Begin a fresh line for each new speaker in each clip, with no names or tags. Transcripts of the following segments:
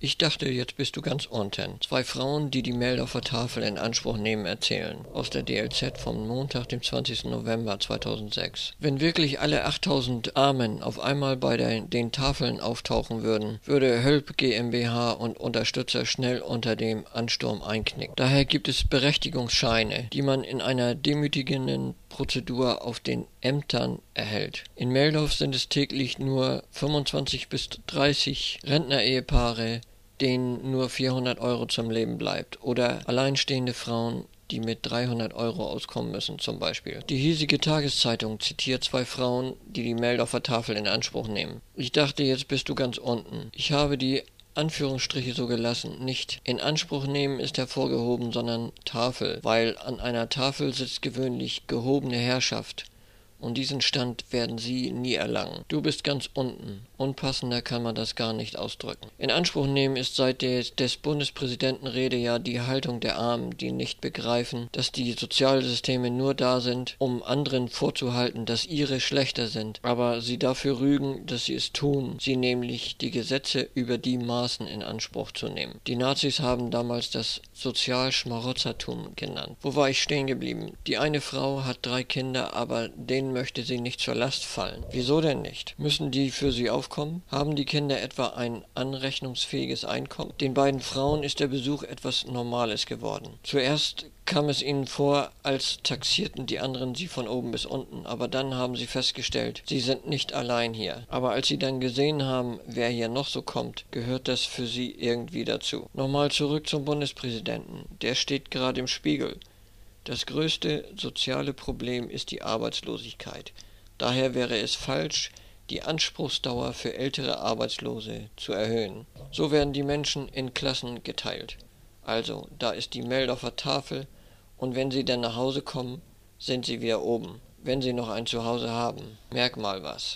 Ich dachte, jetzt bist du ganz unten. Zwei Frauen, die die Meldorfer Tafel in Anspruch nehmen, erzählen. Aus der DLZ vom Montag, dem 20. November 2006. Wenn wirklich alle 8000 Armen auf einmal bei den Tafeln auftauchen würden, würde Hölp GmbH und Unterstützer schnell unter dem Ansturm einknicken. Daher gibt es Berechtigungsscheine, die man in einer demütigenden Prozedur auf den Ämtern erhält. In Meldorf sind es täglich nur 25 bis 30 Rentnerehepaare, denen nur 400 Euro zum Leben bleibt, oder alleinstehende Frauen, die mit 300 Euro auskommen müssen, zum Beispiel. Die hiesige Tageszeitung zitiert zwei Frauen, die die Meldorfer Tafel in Anspruch nehmen. Ich dachte, jetzt bist du ganz unten. Ich habe die Anführungsstriche so gelassen. Nicht in Anspruch nehmen ist hervorgehoben, sondern Tafel, weil an einer Tafel sitzt gewöhnlich gehobene Herrschaft. Und diesen Stand werden sie nie erlangen. Du bist ganz unten. Unpassender kann man das gar nicht ausdrücken. In Anspruch nehmen ist seit des Bundespräsidenten Rede ja die Haltung der Armen, die nicht begreifen, dass die Sozialsysteme nur da sind, um anderen vorzuhalten, dass ihre schlechter sind, aber sie dafür rügen, dass sie es tun, sie nämlich die Gesetze über die Maßen in Anspruch zu nehmen. Die Nazis haben damals das Sozialschmarotzertum genannt. Wo war ich stehen geblieben? Die eine Frau hat 3 Kinder, aber denen möchte sie nicht zur Last fallen. Wieso denn nicht? Müssen die für sie aufkommen? Haben die Kinder etwa ein anrechnungsfähiges Einkommen? Den beiden Frauen ist der Besuch etwas Normales geworden. Zuerst kam es ihnen vor, als taxierten die anderen sie von oben bis unten, aber dann haben sie festgestellt, sie sind nicht allein hier. Aber als sie dann gesehen haben, wer hier noch so kommt, gehört das für sie irgendwie dazu. Nochmal zurück zum Bundespräsidenten. Der steht gerade im Spiegel. Das größte soziale Problem ist die Arbeitslosigkeit. Daher wäre es falsch, die Anspruchsdauer für ältere Arbeitslose zu erhöhen. So werden die Menschen in Klassen geteilt. Also, da ist die Meldorfer Tafel, und wenn sie dann nach Hause kommen, sind sie wieder oben, wenn sie noch ein Zuhause haben. Merk mal was.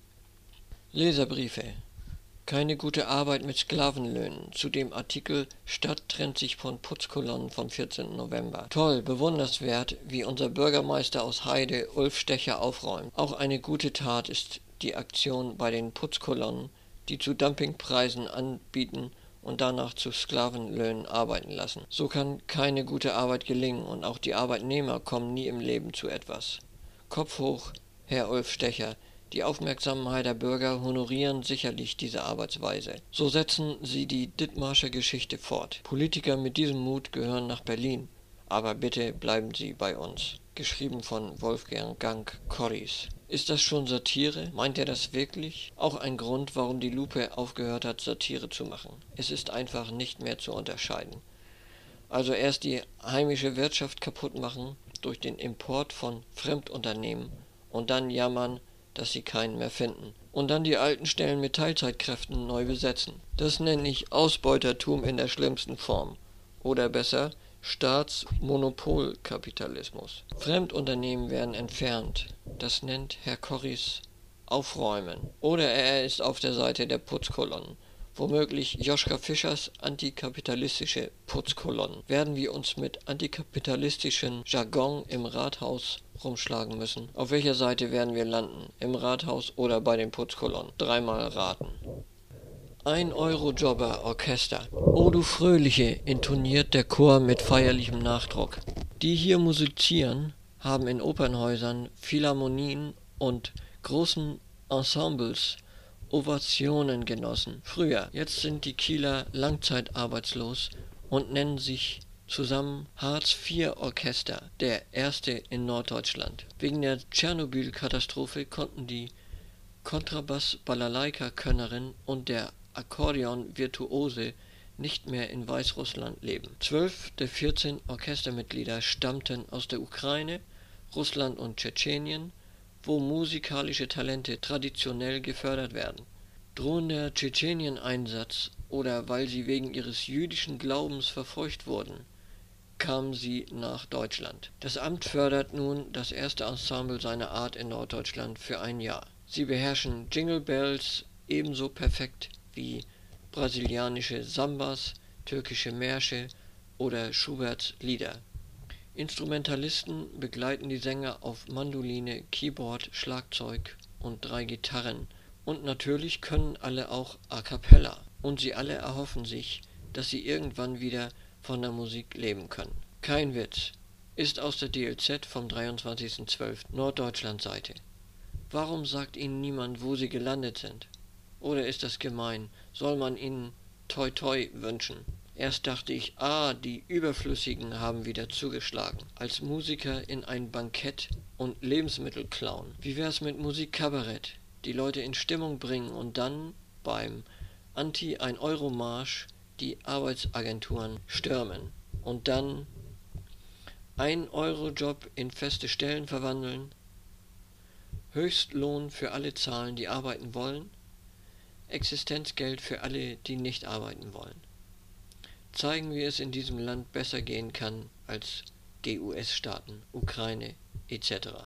Leserbriefe. Keine gute Arbeit mit Sklavenlöhnen. Zu dem Artikel Stadt trennt sich von Putzkolonnen vom 14. November. Toll, bewundernswert, wie unser Bürgermeister aus Heide, Ulf Stecher, aufräumt. Auch eine gute Tat ist die Aktion bei den Putzkolonnen, die zu Dumpingpreisen anbieten und danach zu Sklavenlöhnen arbeiten lassen. So kann keine gute Arbeit gelingen, und auch die Arbeitnehmer kommen nie im Leben zu etwas. Kopf hoch, Herr Ulf Stecher. Die Aufmerksamkeit der Bürger honorieren sicherlich diese Arbeitsweise. So setzen sie die Dithmarscher Geschichte fort. Politiker mit diesem Mut gehören nach Berlin, aber bitte bleiben sie bei uns. Geschrieben von Wolfgang Corris. Ist das schon Satire? Meint er das wirklich? Auch ein Grund, warum die Lupe aufgehört hat, Satire zu machen. Es ist einfach nicht mehr zu unterscheiden. Also erst die heimische Wirtschaft kaputt machen durch den Import von Fremdunternehmen und dann jammern, dass sie keinen mehr finden. Und dann die alten Stellen mit Teilzeitkräften neu besetzen. Das nenne ich Ausbeutertum in der schlimmsten Form. Oder besser, Staatsmonopolkapitalismus. Fremdunternehmen werden entfernt. Das nennt Herr Corris aufräumen. Oder er ist auf der Seite der Putzkolonnen. Womöglich Joschka Fischers antikapitalistische Putzkolonnen. Werden wir uns mit antikapitalistischem Jargon im Rathaus rumschlagen müssen? Auf welcher Seite werden wir landen? Im Rathaus oder bei den Putzkolonnen? Dreimal raten. 1-Euro-Jobber-Orchester. O du Fröhliche, intoniert der Chor mit feierlichem Nachdruck. Die hier musizieren, haben in Opernhäusern, Philharmonien und großen Ensembles Ovationen genossen. Früher, jetzt sind die Kieler langzeitarbeitslos und nennen sich zusammen Hartz-IV-Orchester, der erste in Norddeutschland. Wegen der Tschernobyl-Katastrophe konnten die Kontrabass-Balalaika-Könnerin und der Akkordeon-Virtuose nicht mehr in Weißrussland leben. 12 der 14 Orchestermitglieder stammten aus der Ukraine, Russland und Tschetschenien, wo musikalische Talente traditionell gefördert werden. Drohender Tschetschenien-Einsatz oder weil sie wegen ihres jüdischen Glaubens verfolgt wurden, kamen sie nach Deutschland. Das Amt fördert nun das erste Ensemble seiner Art in Norddeutschland für ein Jahr. Sie beherrschen Jingle Bells ebenso perfekt wie brasilianische Sambas, türkische Märsche oder Schuberts Lieder. Instrumentalisten begleiten die Sänger auf Mandoline, Keyboard, Schlagzeug und 3 Gitarren. Und natürlich können alle auch a cappella. und sie alle erhoffen sich, dass sie irgendwann wieder von der Musik leben können. Kein Witz, ist aus der DLZ vom 23.12. Norddeutschland-Seite. Warum sagt ihnen niemand, wo sie gelandet sind? Oder ist das gemein? Soll man ihnen toi toi wünschen? Erst dachte ich, die Überflüssigen haben wieder zugeschlagen. Als Musiker in ein Bankett und Lebensmittel klauen. Wie wär's mit Musikkabarett? Die Leute in Stimmung bringen und dann beim Anti-1-Euro-Marsch die Arbeitsagenturen stürmen. Und dann 1-Euro-Job in feste Stellen verwandeln, Höchstlohn für alle zahlen, die arbeiten wollen, Existenzgeld für alle, die nicht arbeiten wollen. Zeigen, wie es in diesem Land besser gehen kann als GUS-Staaten, Ukraine etc.